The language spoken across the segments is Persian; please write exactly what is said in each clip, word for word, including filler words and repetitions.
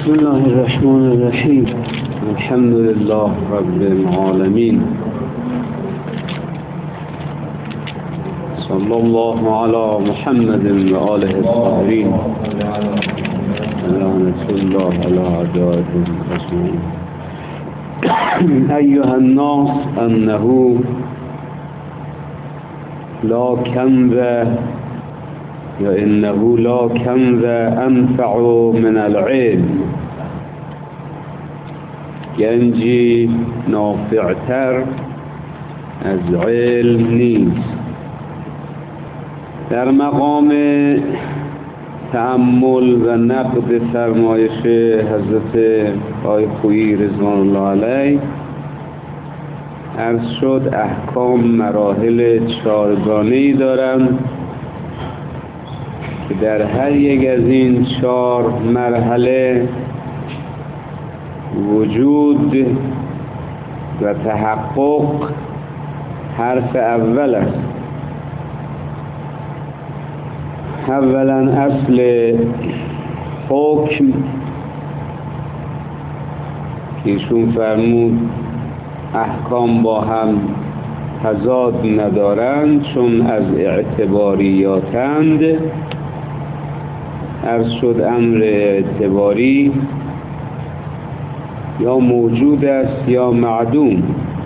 بسم الله الرحمن الرحیم. الحمد لله رب العالمین. صلی الله علی محمد و آله الطاهرین. لعنة الله علی اعدائهم اجمعین. ایها الناس انه لا کنز یا انه لا کنز انفع من العلم، گنجی نافعتر از علم نیست. در مقام تأمل و نقد فرمایش حضرت آقای خویی رضوان الله علیه عرض شد احکام مراحل چارگانه‌ای دارند که در هر یک از این چهار مرحله وجود و تحقق حرف اول است. اولا اصل حکم که ایشون فرمود احکام با هم تضاد ندارند چون از اعتباریاتند. عرض شد امر اعتباری یا موجود است یا معدوم.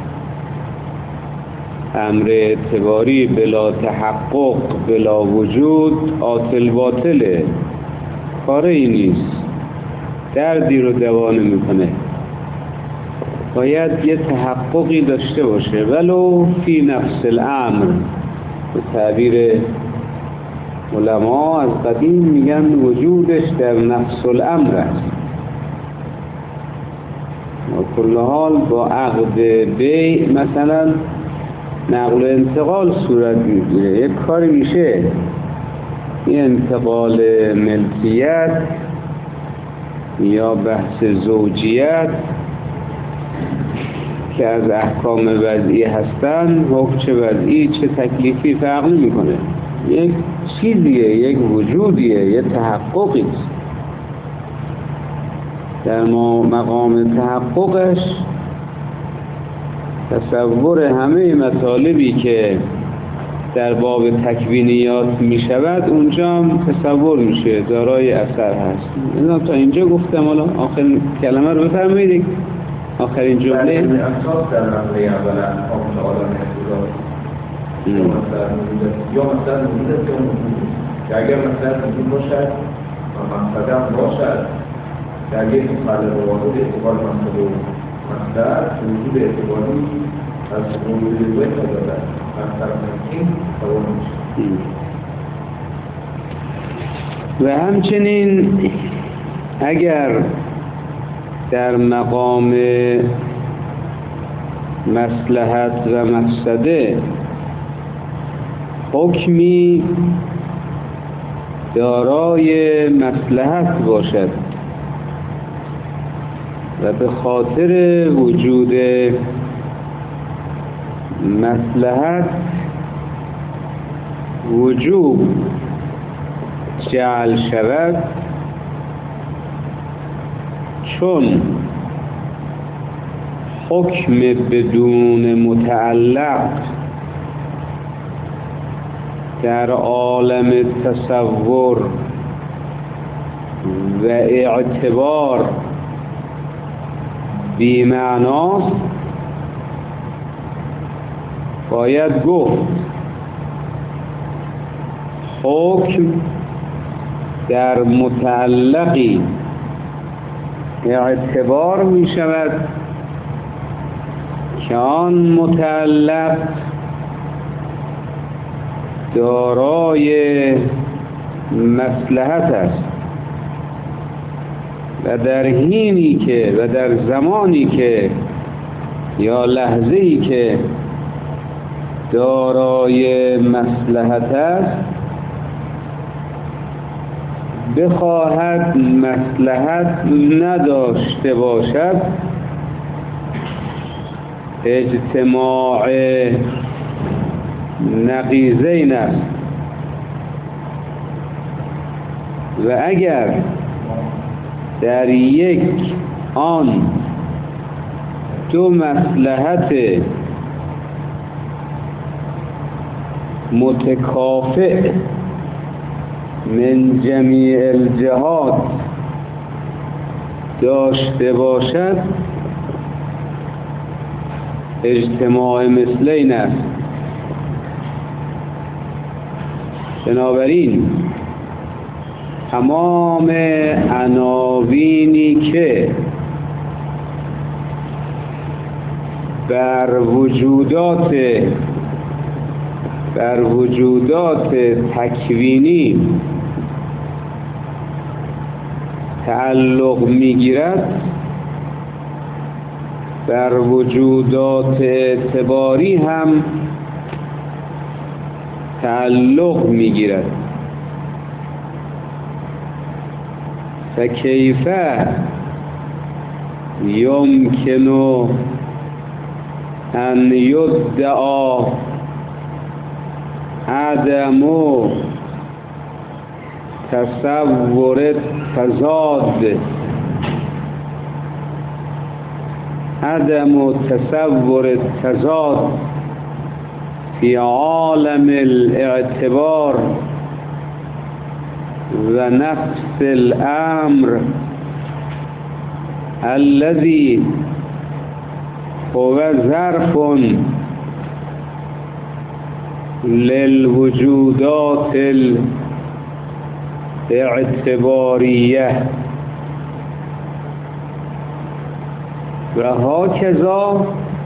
امر اعتباری بلا تحقق بلا وجود عاطل باطله، کاری نیست، دردی رو دوا نمیکنه. باید یه تحققی داشته باشه ولو فی نفس الامر. به تعبیر علما از قدیم میگن وجودش در نفس الامر است. و کل حال با عقد بیع مثلا نقل و انتقال صورت میگیره، یک کاری میشه، این انتقال ملکیت یا بحث زوجیت که از احکام وضعی هستن، حکم چه وضعی چه تکلیفی فرق نمیکنه، یک چیزیه، یک وجودیه، یک تحققی است. در مقام تحققش تصور همه مطالبی که در باب تکوینیات می شود اونجا هم تصور میشه، دارای اثر هست. اینا تا اینجا گفتم، حالا آخر کلمه رو بفرمایید، آخرین جمله. اساس در مرحله اول احکام تعالی نفوذات یا مثلا موجود یا موجود که اگر مثلا موجود باشد و مقصده هم باشد در یک مقصد روابط اعتبار مقصد و مقصد وجود اعتباری از وجود دوی تداده مقصد ممکن توان میشه. و همچنین اگر در مقام مصلحت و مفسده حکمی دارای مصلحت باشد و به خاطر وجود مصلحت وجوب جعل شود، چون حکم بدون متعلق در عالم تصور و اعتبار بی معناست، باید گفت حکم در متعلقی اعتبار می شود که آن متعلق دارای مصلحت است و در حینی که و در زمانی که یا لحظه‌ای که دارای مصلحت است بخواهد مصلحت نداشته باشد، اجتماع نقیضین است. و اگر در یک آن دو مصلحت متکافئ من جمیع الجهات داشته باشد اجتماع مثلین است. بنابراین تمام عناوینی که بر وجودات بر وجودات تکوینی تعلق میگیرد بر وجودات اعتباری هم تعلق میگیرد. فکیف یمکن ان یدعا عدم تصور تضاد عدم تصور تضاد فی عالم الاعتبار و نفس الامر الذي هو ظرف للوجودات الاعتباریه و هاکذا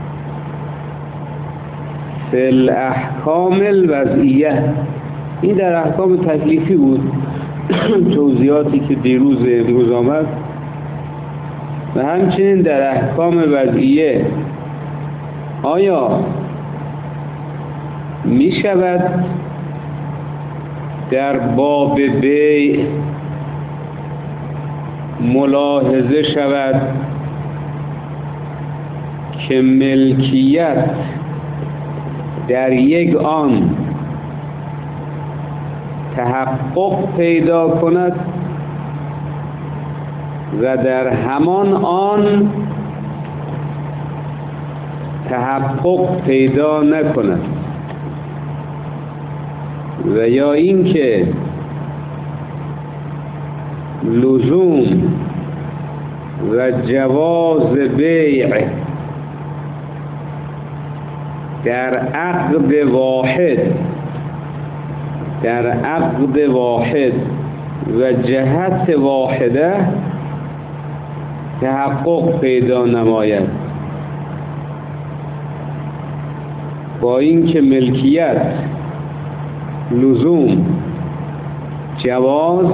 فی الاحکام الوضعیه. این در احکام تکلیفی بود، توضیحاتی که دیروز امروز آمد، و همچنین در احکام وضعیه. آیا می شود در باب بیع ملاحظه شود که ملکیت در یک آن تحقق پیدا کند و در همان آن تحقق پیدا نکند، و یا اینکه لزوم و جواز بیع در عقد واحد در عقد واحد و جهت واحده تحقق پیدا نماید، با اینکه ملکیت، لزوم، جواز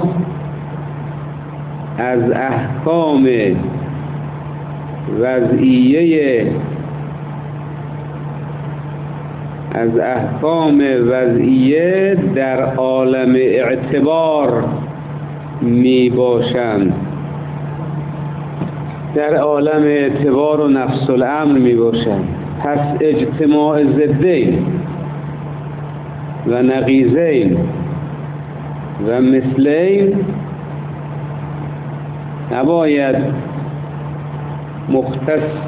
از احکام وضعیه از احکام وضعیه در عالم اعتبار می باشند، در عالم اعتبار و نفس الامر می باشند. پس اجتماع ضدین و نقیضین و مثلین نباید مختص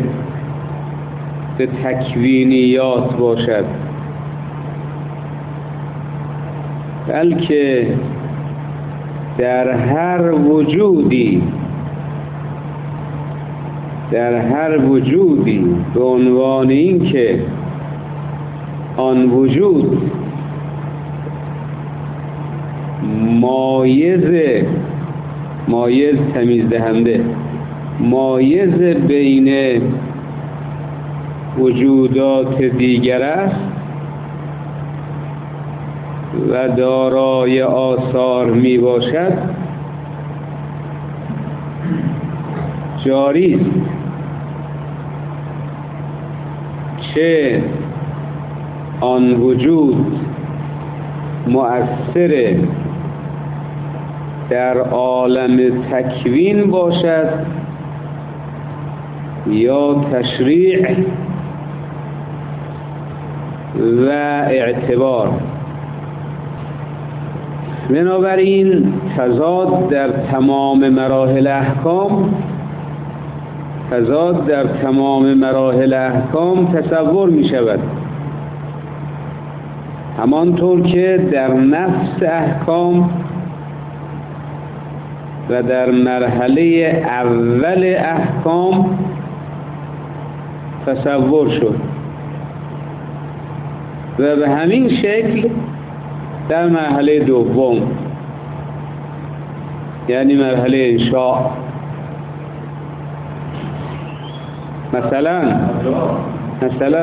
به تکوینیات باشد، بلکه در هر وجودی در هر وجودی به عنوان این که آن وجود مایز مایز تمیز دهنده مایز بین وجودات دیگر است و دارای آثار می باشد، جاری است چه آن وجود مؤثر در عالم تکوین باشد یا تشریع و اعتبار. بنابراین تضاد در تمام مراحل احکام تضاد در تمام مراحل احکام تصور می شود، همانطور که در نفس احکام و در مرحله اول احکام تصور شد و به همین شکل در مرحله دوم یعنی مرحله انشاء مثلا مثلا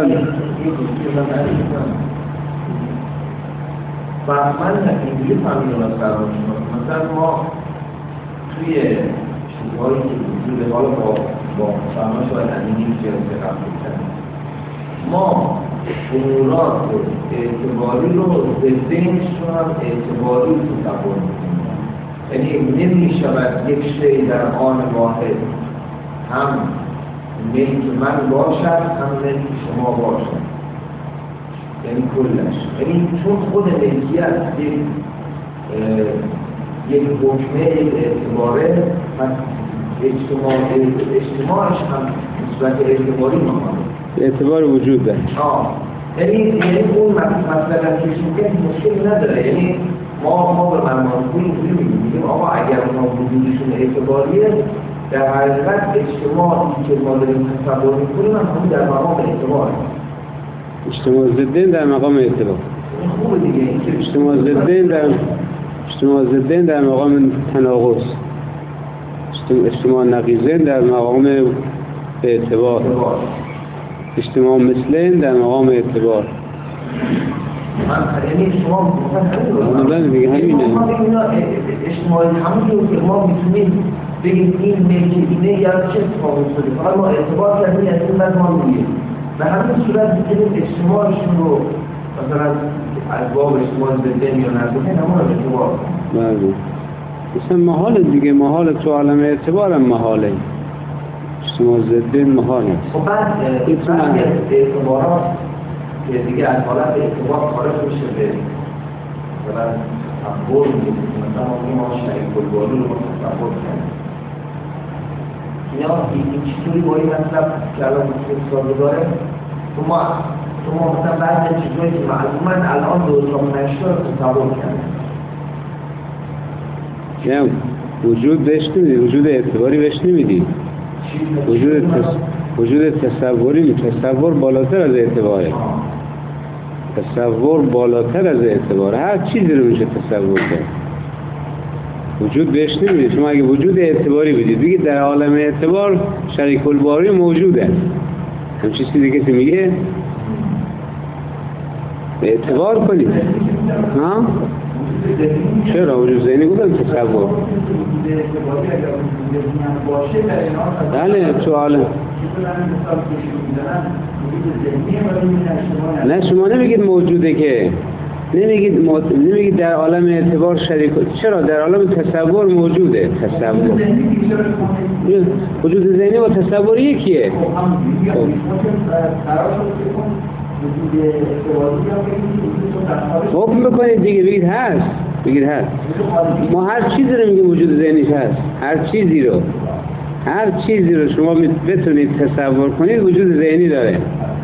من اینجوری فهمیدم از فرمان شما، مثلا ما توی چیزهایی که وجود حالا با با فرمان شاید همینی که قبول کنیم ما امورات اعتباری رو به ذهنشون هم اعتباری تصور میکنیم، یعنی نمی شود یک شی در آن واحد هم ملک من باشد هم ملک شما باشد، یعنی کلش، یعنی چون خود ملکیت یک یک حکمه اعتباره پس اجتماع اجتماعش هم نسبت اعتباری مخواهد اعتبار وجود داره. آه یعنی یعنی اون مثلا کشیده مشکل نداره، یعنی ما ما به منمانگوی اینجوری میگیم آقا اگر اونا وجودشون اعتباریه در حقیقت اجتماعی که ما داریم تصور میکنیم هم در مقام اعتبار اجتماع ضدین در مقام اعتبار خوبه دیگه اجتماع ضدین در اجتماع ضدین در مقام تناقض، اجتماع نقیضین در مقام اعتبار، اجتماع مثلین در مقام اعتبار. من یعنی شما مثلا دیگه همینه اجتماعی همون که ما میتونیم بگیم این ملکی اینه یا چه اتفاقی شده فقط ما اعتبار کردیم از این بعد ما میگیم به همین صورت میتونیم اجتماعشون رو مثلا از باب اجتماع زدن یا نزدن همون اعتبار بله مثلا محال دیگه، محال تو عالم اعتبار هم محاله، اجتماع زدن محال است. خب بعد بعضی از اعتبارات که دیگه از حالت اعتبار خارج میشه به مثلا تصور میگیم مثلا ما شریک الباری رو تصور کنیم اینا این چطوری با این مطلب که الان ساده داره تو ما تو ما مثلا بعضی چیزهایی که معلوماً الان دو تا نشده رو تصور کنیم نه وجود بهش نمیدی، وجود اعتباری بهش نمیدی، وجود تس... وجود تصوری، تصور بالاتر از اعتباره، تصور بالاتر از اعتباره، هر چیزی رو میشه تصور کرد، وجود بهش نمیدی. شما اگه وجود اعتباری بدید دیگه در عالم اعتبار شریک الباری موجوده، همچین چیزی کسی میگه اعتبار کنید ها؟ چرا وجود ذهنی گفتم تصور بله تو عالم نه شما نمیگید موجوده که نمیگید مو... نمیگید در عالم اعتبار شریک، چرا در عالم تصور موجوده، تصور وجود ذهنی و تصور یکیه. حکم بکنید دیگه بگید هست، بگید هست. ما هر چیزی رو میگیم وجود ذهنیش هست، هر چیزی رو هر چیزی رو شما بتونید تصور کنید وجود ذهنی داره.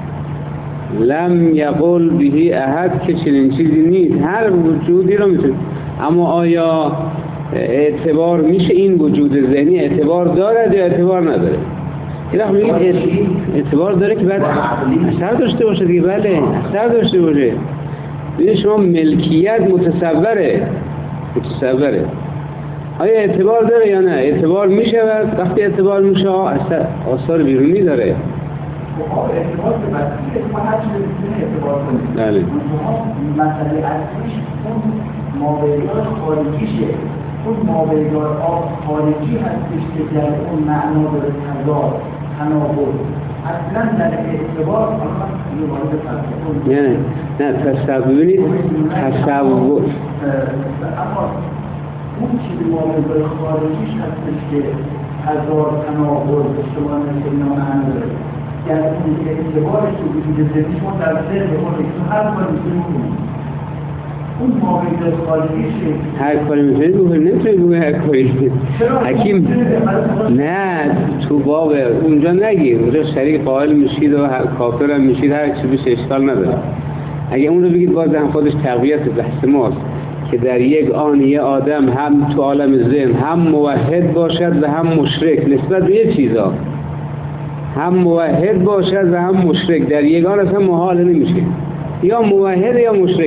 لم یقل بهی احد که چنین چیزی نیست، هر وجودی رو میتونید. اما آیا اعتبار میشه این وجود ذهنی اعتبار دارد یا اعتبار نداره؟ اینا میگید اعتبار داره که بعد اثر داشته باشه دیگه. بله اثر داشته باشه. ببینید شما ملکیت متصوره متصوره آیا اعتبار داره یا نه؟ اعتبار میشه و وقتی اعتبار میشه اثر آثار بیرونی داره. اعتبار به مسئله ما هر چیزی میتونه اعتبار کنیم. بله. مسئله اصلیش اون ماویدار خارجیشه. اون ماویدار خارجی هستش که در اون معنا داره تضاد، تناقض. اصلا در اعتبار فقط یه وارد تصور. نه نه تصور ببینید تصور. اما اون چیزی ماویدار خارجیش هستش که تضاد، تناقض، شما مثل اینا معنا داره. یعنی اون اعتبارش رو وجود ذهنی شما در ذهن خودتون هر کاری می‌کنید. اون ماویدای خارجیشه هر کاری میتونید بکنید، نمیتونید بگوید هر کاری. حکیم نه تو باب اونجا نگیر، اونجا شریک قائل میشید و کافر هم میشید، هر چی بشه اشکال نداره. اگه اون رو بگید باز هم خودش تقویت بحث ماست که در یک آن یه آدم هم تو عالم ذهن هم موحد باشد و هم مشرک نسبت به یه چیزا، هم موحد باشد و هم مشرک، در یک آن اصلا محال نمیشه، یا موحد یا مشرک،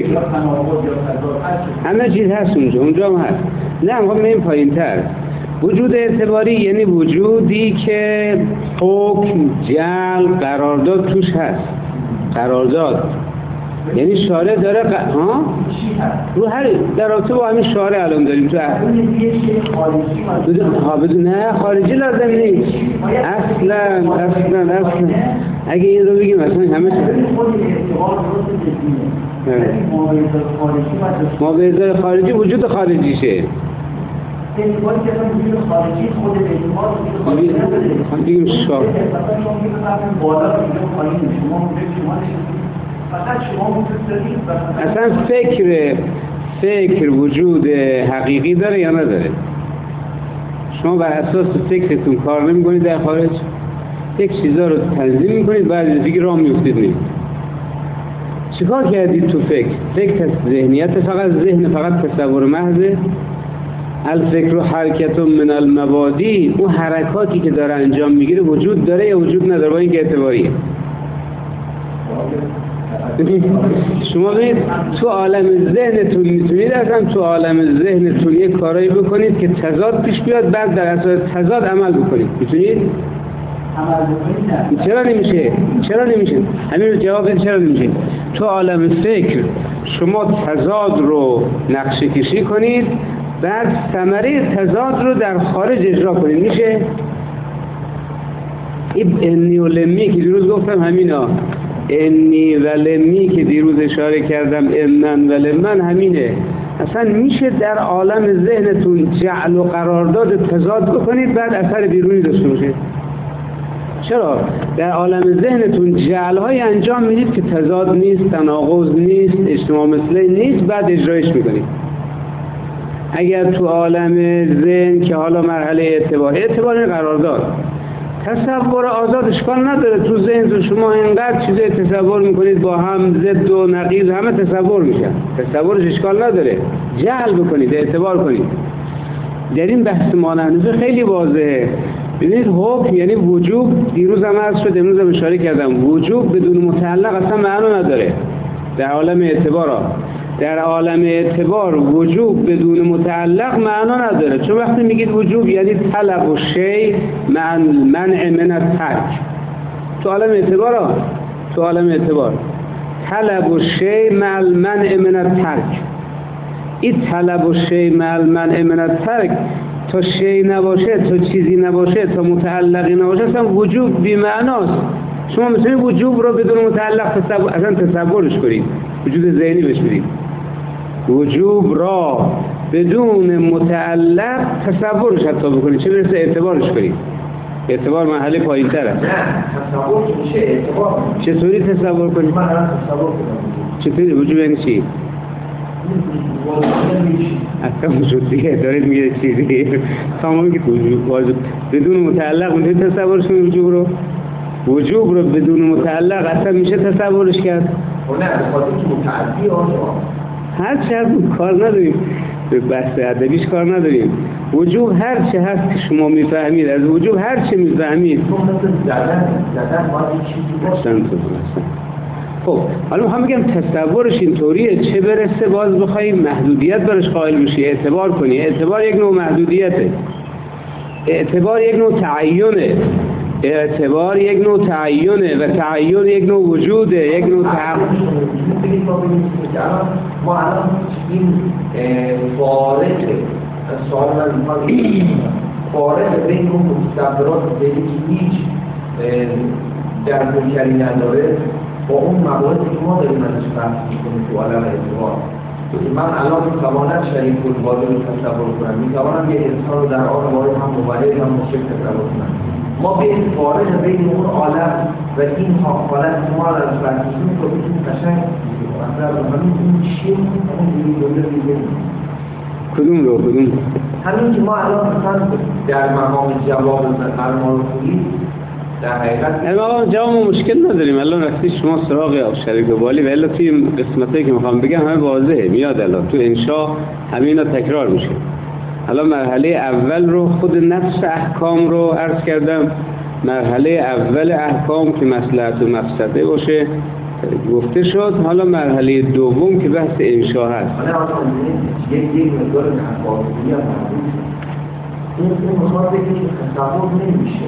همه چیز هست اونجا، اونجا هم هست. نه میخوام بریم پایین تر. وجود اعتباری یعنی وجودی که حکم، جعل، قرارداد توش هست. قرارداد یعنی شارع داره ق... ها؟ رو هر در رابطه با همین شارع الان داریم تو ها بدون نه خارجی لازم نیست اصلا اصلا اصلا اگه این رو بگیم اصلا همه ما به ازای خارجی وجود خارجیشه اعتباری که اصلا وجود خارجی خود اعتبار وجود خارجی نداره بگیم شا مثلا شما میگه مثلا بالا اینجا پایین شما اونجا شما نشستید فقط شما وجود دارید اصلا فکر فکر وجود حقیقی داره یا نداره؟ شما بر اساس فکرتون کار نمی کنید در خارج، یک چیزا رو تنظیم میکنید بعد دیگه راه میفتید نیست. چیکار کردید تو فکر؟ فکر ذهنیت فقط ذهن فقط تصور محضه. الفکر و حرکت من المبادی، اون حرکاتی که داره انجام میگیره وجود داره یا وجود نداره؟ با این که اعتباریه. شما ببینید تو عالم ذهنتون میتونید اصلا تو عالم ذهنتون یک کارایی بکنید که تضاد پیش بیاد، بعد در اساس تضاد عمل بکنید. میتونید؟ چرا نمیشه؟ چرا نمیشه؟ همین رو جواب بدید چرا نمیشه؟ تو عالم فکر شما تضاد رو نقشه کشی کنید، بعد ثمره تضاد رو در خارج اجرا کنید. میشه؟ این انی و لمی که دیروز گفتم همینا، انی و لمی که دیروز اشاره کردم، انن و لمن همینه. اصلا میشه در عالم ذهنتون جعل و قرارداد تضاد بکنید بعد اثر بیرونی داشته باشه. چرا؟ در عالم ذهنتون جعل‌های انجام میدید که تضاد نیست، تناقض نیست، اجتماع مثلی نیست، بعد اجرایش میکنید. اگر تو عالم ذهن که حالا مرحله اعتبار اعتبار قرارداد تصور آزاد اشکال نداره، تو ذهن شما اینقدر چیزای تصور میکنید با هم ضد و نقیض همه تصور میشن، تصورش اشکال نداره، جعل بکنید، اعتبار کنید. در این بحث مانند خیلی واضحه. ببینید حکم یعنی وجوب، دیروز هم عرض شد امروز هم اشاره کردم، وجوب بدون متعلق اصلا معنا نداره در عالم اعتبار ها. در عالم اعتبار وجوب بدون متعلق معنا نداره، چون وقتی میگید وجوب یعنی طلب و شی مع منع من الترک. تو عالم اعتبار ها، تو عالم اعتبار طلب و شی مع منع من الترک. این طلب و شی مع منع من الترک تا شی نباشه، تا چیزی نباشه، تا متعلقی نباشه اصلا وجوب بی معناست. شما میتونید وجوب رو بدون متعلق تصور اصلا تصورش کنید، وجود ذهنی بهش بدید. وجوب را بدون متعلق تصورش حتی بکنید، چه برسه اعتبارش کنید. اعتبار مرحله پایین تر است. نه تصور میشه اعتبار. چطوری تصور کنید؟ من الان تصور کنم. چطوری وجوب یعنی چی؟ اصلا وجود دیگه دارید میگه چیزی تمامی که وجود بدون متعلق میشه تصورش کنید. وجوب رو وجوب رو بدون متعلق اصلا میشه تصورش کرد؟ نه بخاطر که متعدی آنجا هر چه هست کار نداریم، به بحث ادبیش کار نداریم. وجوب هر چه هست که شما میفهمید، از وجوب هر چه میفهمید زدن زدن باید چیزی باشه. خب حالا میخوام بگم تصورش اینطوریه، چه برسه باز بخوایم محدودیت برش قائل بشی، اعتبار کنی. اعتبار یک نوع محدودیته، اعتبار یک نوع تعینه، اعتبار یک نوع تعینه و تعین یک نوع وجوده، یک نوع تعین. ما الان این فارغ از سوال من میخوام فارغ بین اون مستقرات دیگه که هیچ در منکری نداره با اون مواردی که ما داریم ازش بحث می‌کنیم تو عالم اعتبار. من الان میتوانم شریک الواجب رو تصور کنم، میتوانم یه انسان رو در آن وارد هم مبارک هم مشرک تصور کنم. ما به این فارغ بین اون عالم و این حالت ما رو از بحث می‌کنیم که بتونیم قشنگ مثلا همین اون چیه اون جمله میگه کدوم رو کدوم همین که ما الان مثلا در مقام جواب مرمار خویی در حقیقت ما جواب مشکل نداریم. الان وقتی شما سراغ شریک بالی و الا توی قسمتی که میخوام بگم همه واضحه میاد. الان تو انشا همه اینا تکرار میشه. الان مرحله اول رو خود نفس احکام رو عرض کردم. مرحله اول احکام که مصلحت و مفسده باشه گفته شد. حالا مرحله دوم که بحث انشا هست. حالا آقا یک یک مقدار تفاوتی هم این این میخواد بگه که تصور نمیشه.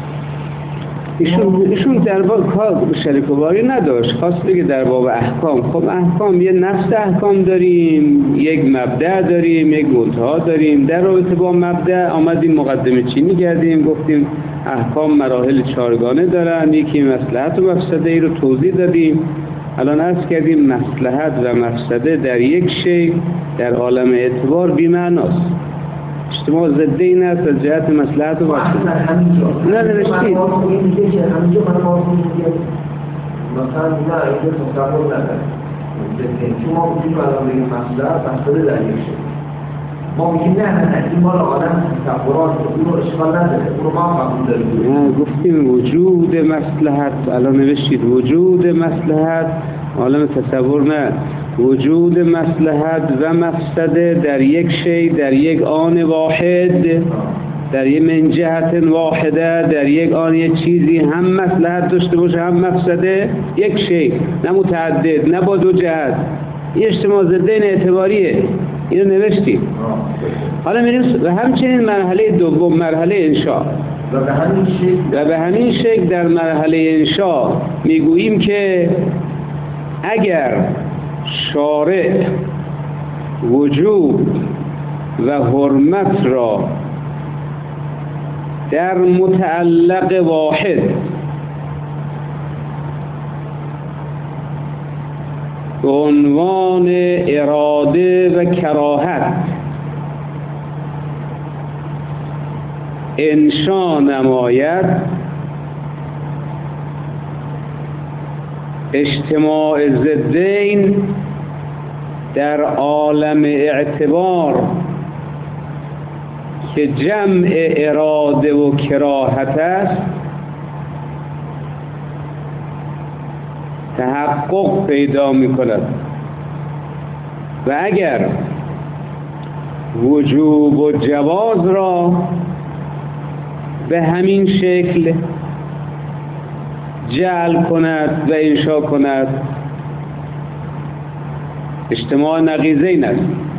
ایشون ایشون در باب کار شریک و باری نداشت، خواست بگه در باب احکام. خب احکام یه نفس احکام داریم، یک مبدأ داریم، یک منتها داریم. در رابطه با مبدأ آمدیم مقدمه چینی کردیم، گفتیم احکام مراحل چارگانه دارن، یکی مصلحت و مفسده ای رو توضیح دادیم. الان عرض کردیم مصلحت و مفسده در یک شی در عالم اعتبار بی‌معناست. اجتماع ضد این است از جهت مصلحت و مفسده. نه نوشتید همینجا من ما میگه مثلا نه اینجا تصور نداره. شما میگید الان بگید مصلحت مفسده در یک شی. ما میگیم نه نه نه این مال آدم تصورات اون رو اشکال نداره، اون رو ما قبول داریم. نه گفتیم وجود مصلحت. الان نوشتید وجود مصلحت عالم تصور نه، وجود مصلحت و مفسده در یک شی در یک آن واحد در یک من جهت واحده در یک آن یک چیزی هم مصلحت داشته باشه هم مفسده، یک شی نه متعدد نه با دو جهت. این اجتماع ضدین اعتباریه. اینو نوشتیم. حالا میریم و همچنین مرحله دوم مرحله انشا و به همین شکل و به همین شکل در مرحله انشا میگوییم که اگر شارع وجوب و حرمت را در متعلق واحد به عنوان اراده و کراهت انشا نماید، اجتماع ضدین در عالم اعتبار که جمع اراده و کراهت است تحقق پیدا می کند. و اگر وجوب و جواز را به همین شکل جعل کند و انشا کند، اجتماع نقیضین است.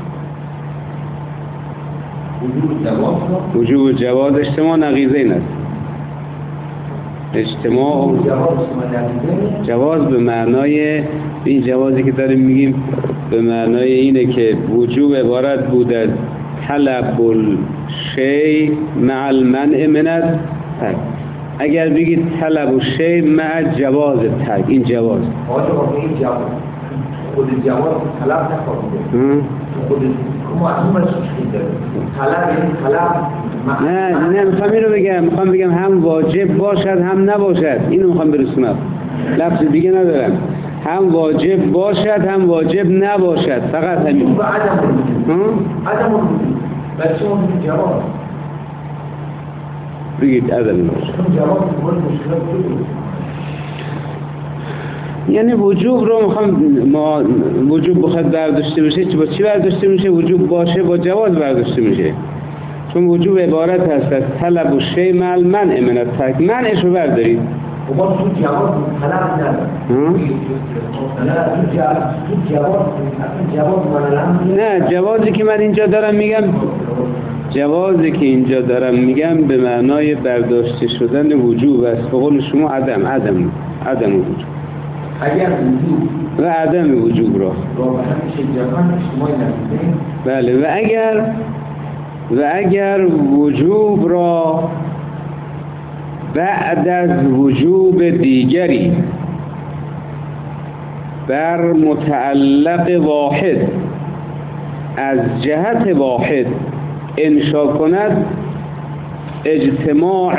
وجوب و جواز اجتماع نقیضین است. اجتماع جواز به معنای این جوازی که داریم میگیم به معنای اینه که وجوب عبارت بود از طلب الشیء مع المنع من الترک. اگر بگید طلب الشیء مع جواز الترک، این جواز. آقا این جواز خود جواز طلب نخواهد. خود ما از اون چیزی داره. طلب یعنی طلب نه نه میخوام اینو بگم میخوام بگم هم واجب باشد هم نباشد. اینو میخوام برسونم. لفظ دیگه ندارم. هم واجب باشد هم واجب نباشد. فقط همین. و عدم وجود. عدم وجود. بچه اون جواز. بگید عدم وجود. جواز باید مشکلات بود. یعنی وجوب رو میخوام ما وجوب بخواد برداشته بشه چه با چی برداشته میشه؟ وجوب باشه با جواز برداشته میشه. چون وجوب عبارت هست از طلب و شی مع المنع من الترک. منعش رو بردارید. و با تو جواز طلب نداره. تو جواز جواز نه جوازی که من اینجا دارم میگم جوازی که اینجا دارم میگم به معنای برداشته شدن وجوب است. به قول شما عدم عدم عدم وجوب. اگر وجوب و عدم وجوب را بله و اگر و اگر وجوب را بعد از وجوب دیگری بر متعلق واحد از جهت واحد انشا کند، اجتماع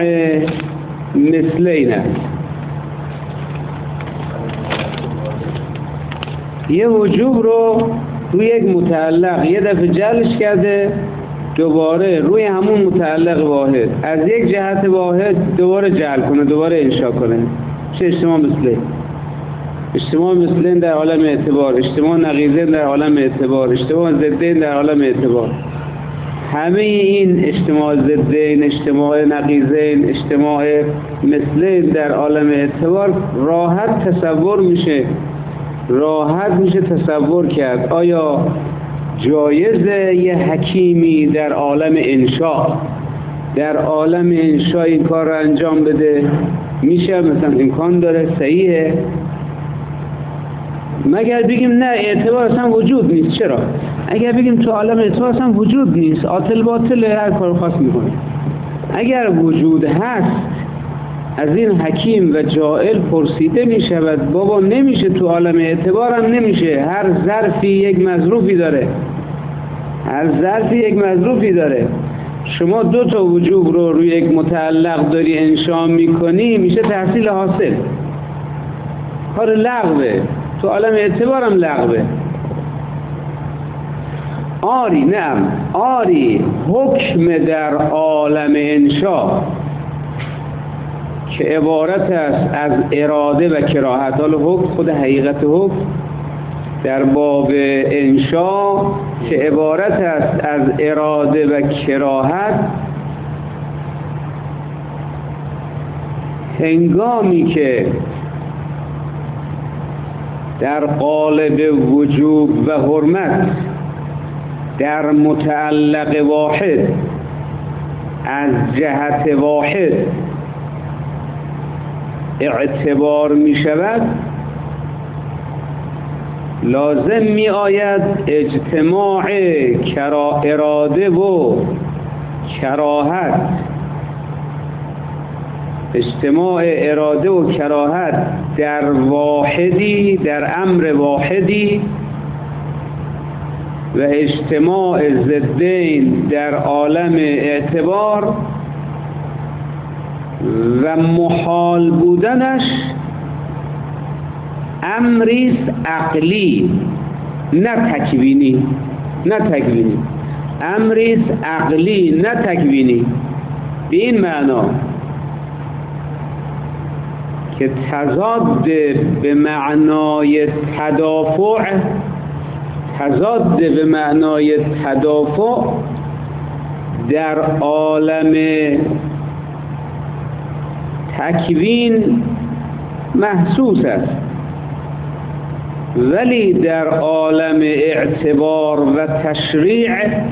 مثلین است. یه وجوب رو روی یک متعلق یه دفعه جلش کرده، دوباره روی همون متعلق واحد از یک جهت واحد دوباره جعل کنه، دوباره انشا کنه. چه اجتماع مثله؟ اجتماع مثلین در عالم اعتبار، اجتماع نقیضین در عالم اعتبار، اجتماع ضدین در عالم اعتبار. همه این اجتماع ضدین، اجتماع نقیضین، اجتماع مثلین در عالم اعتبار راحت تصور میشه، راحت میشه تصور کرد. آیا جایزه یه حکیمی در عالم انشاء در عالم انشاء این کار رو انجام بده؟ میشه؟ مثلا امکان داره؟ صحیحه؟ مگر بگیم نه اعتبار اصلا وجود نیست. چرا؟ اگر بگیم تو عالم اعتبار اصلا وجود نیست، عاطل باطله، هر کار خاص میکنه. اگر وجود هست از این حکیم و جائل پرسیده میشود بابا نمیشه، تو عالم اعتبار هم نمیشه، هر ظرفی یک مظروفی داره، هر ظرفی یک مظروفی داره. شما دو تا وجوب رو روی یک متعلق داری انشا میکنی، میشه تحصیل حاصل، کار لغوه، تو عالم اعتبار هم لغوه. آری نعم آری حکم در عالم انشا که عبارت است از اراده و کراهت. حالا حکم خود حقیقت حکم در باب انشا که عبارت است از اراده و کراهت، هنگامی که در قالب وجوب و حرمت در متعلق واحد از جهت واحد اعتبار می شود، لازم می آید اجتماع کرا اراده و کراهت، اجتماع اراده و کراهت در واحدی، در امر واحدی، و اجتماع ضدین در عالم اعتبار و محال بودنش امریست عقلی نه تکوینی، نه تکوینی، امریست عقلی نه تکوینی. به این معنا که تضاد به معنای تدافع، تضاد به معنای تدافع در عالم تکوین محسوس است، ولی در عالم اعتبار و تشریع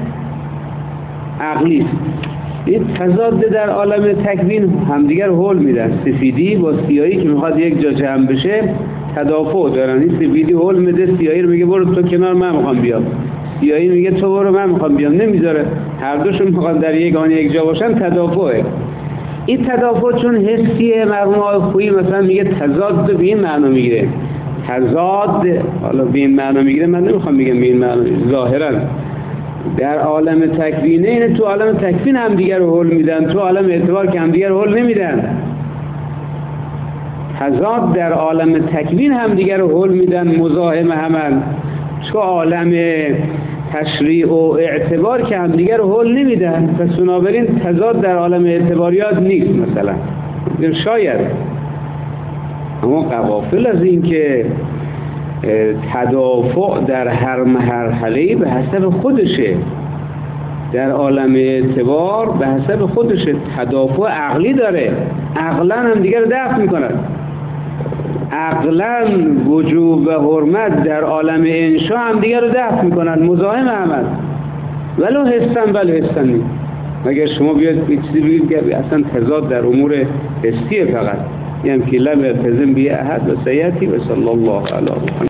عقلی است. این تضاد در عالم تکوین همدیگر هول میدن، سفیدی با سیاهی که میخواد یک جا جمع بشه تدافع دارن. این سفیدی هول میده، سیاهی رو میگه برو تو کنار، من میخوام بیام، سیاهی میگه تو برو من میخوام بیام، نمیذاره. هر دوشون میخوان در یک آن یک جا باشن، تدافعه. این تدافع چون حسیه، مرحوم آقای خویی مثلا میگه تضاد به این معنا میگیره، تضاد حالا به این معنا میگیره، من نمیخوام بگم به این معنا، ظاهرا در عالم تکوینه، اینه تو عالم تکوین هم دیگر رو هول میدن، تو عالم اعتبار که هم دیگر رو هول نمیدن. تضاد در عالم تکوین هم دیگر رو هول میدن، مزاحم همن. تو عالم تشریع و اعتبار که هم دیگر رو هول نمیدن. پس بنابراین تضاد در عالم اعتباریات نیست مثلا، شاید. اما قوافل از این که تدافع در هر مرحله به حسب خودشه، در عالم اعتبار به حسب خودشه، تدافع عقلی داره، عقلا هم دیگر رو دفع میکنن. عقلا وجوب و حرمت در عالم انشاء هم دیگر رو دفع میکنن، مزاحم عمل، ولو حسن بل حسن نیست. مگر شما بیاد چیزی بگید که اصلا تضاد در امور حسیه فقط، یعنی که لم یلتزم به احد و سیاتی و صلی الله علیه و